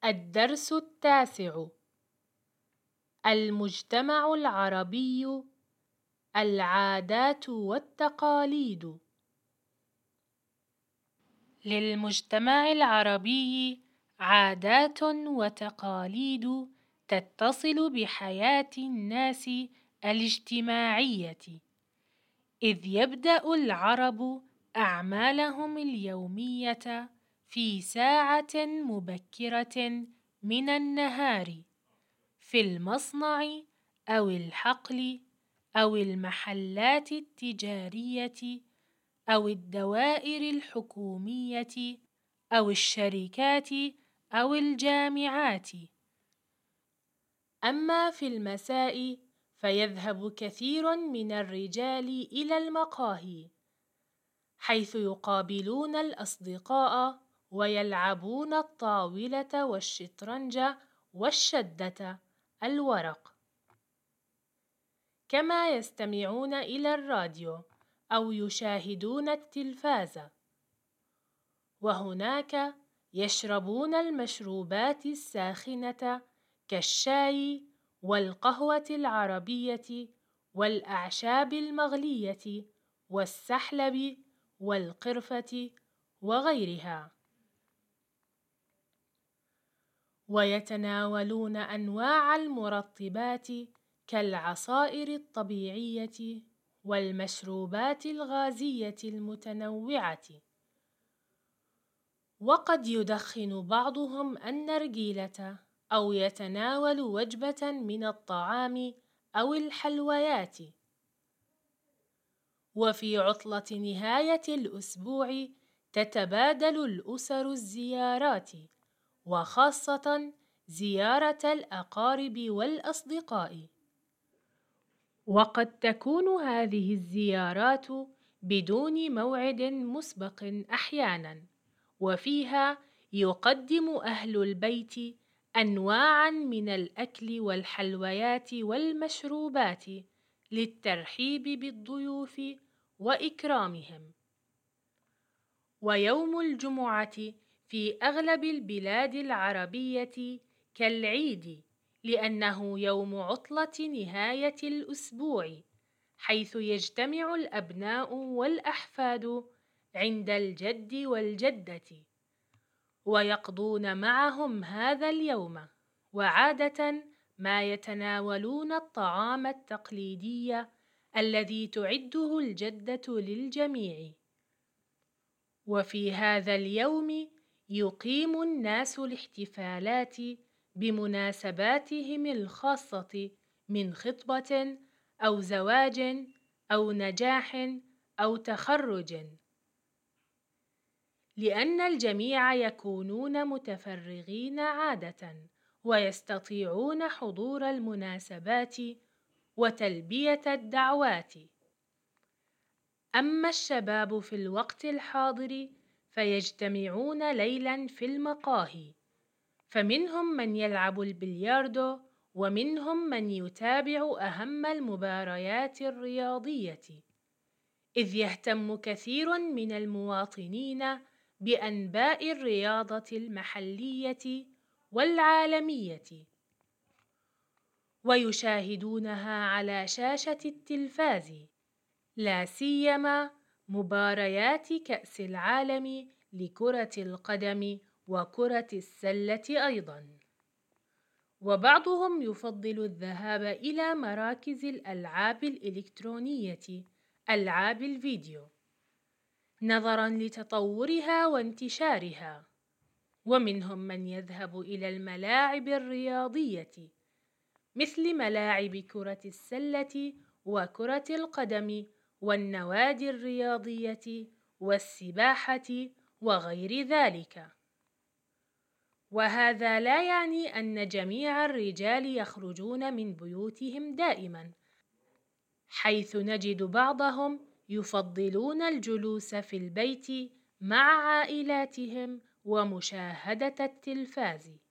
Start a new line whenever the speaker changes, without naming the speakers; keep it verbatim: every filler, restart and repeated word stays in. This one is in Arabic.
الدرس التاسع: المجتمع العربي، العادات والتقاليد. للمجتمع العربي عادات وتقاليد تتصل بحياة الناس الاجتماعية، إذ يبدأ العرب أعمالهم اليومية في ساعة مبكرة من النهار، في المصنع أو الحقل أو المحلات التجارية أو الدوائر الحكومية أو الشركات أو الجامعات. أما في المساء فيذهب كثير من الرجال إلى المقاهي، حيث يقابلون الأصدقاء ويلعبون الطاولة والشطرنج والشدة الورق، كما يستمعون إلى الراديو أو يشاهدون التلفاز. وهناك يشربون المشروبات الساخنة كالشاي والقهوة العربية والأعشاب المغلية والسحلب والقرفة وغيرها، ويتناولون أنواع المرطبات كالعصائر الطبيعية والمشروبات الغازية المتنوعة. وقد يدخن بعضهم النرجيلة أو يتناول وجبة من الطعام أو الحلويات. وفي عطلة نهاية الأسبوع تتبادل الأسر الزيارات، وخاصة زيارة الأقارب والأصدقاء. وقد تكون هذه الزيارات بدون موعد مسبق أحيانا، وفيها يقدم أهل البيت أنواعا من الأكل والحلويات والمشروبات للترحيب بالضيوف وإكرامهم. ويوم الجمعة في أغلب البلاد العربية كالعيد، لأنه يوم عطلة نهاية الأسبوع، حيث يجتمع الأبناء والأحفاد عند الجد والجدة ويقضون معهم هذا اليوم، وعادة ما يتناولون الطعام التقليدي الذي تعده الجدة للجميع. وفي هذا اليوم يقيم الناس الاحتفالات بمناسباتهم الخاصة من خطبة أو زواج أو نجاح أو تخرج، لأن الجميع يكونون متفرغين عادة ويستطيعون حضور المناسبات وتلبية الدعوات. أما الشباب في الوقت الحاضر فيجتمعون ليلا في المقاهي، فمنهم من يلعب البلياردو، ومنهم من يتابع أهم المباريات الرياضية، إذ يهتم كثير من المواطنين بأنباء الرياضة المحلية والعالمية، ويشاهدونها على شاشة التلفاز، لا سيما مباريات كأس العالم لكرة القدم وكرة السلة أيضا. وبعضهم يفضل الذهاب إلى مراكز الألعاب الإلكترونية، ألعاب الفيديو، نظرا لتطورها وانتشارها. ومنهم من يذهب إلى الملاعب الرياضية مثل ملاعب كرة السلة وكرة القدم والنوادي الرياضية والسباحة وغير ذلك. وهذا لا يعني أن جميع الرجال يخرجون من بيوتهم دائما، حيث نجد بعضهم يفضلون الجلوس في البيت مع عائلاتهم ومشاهدة التلفاز.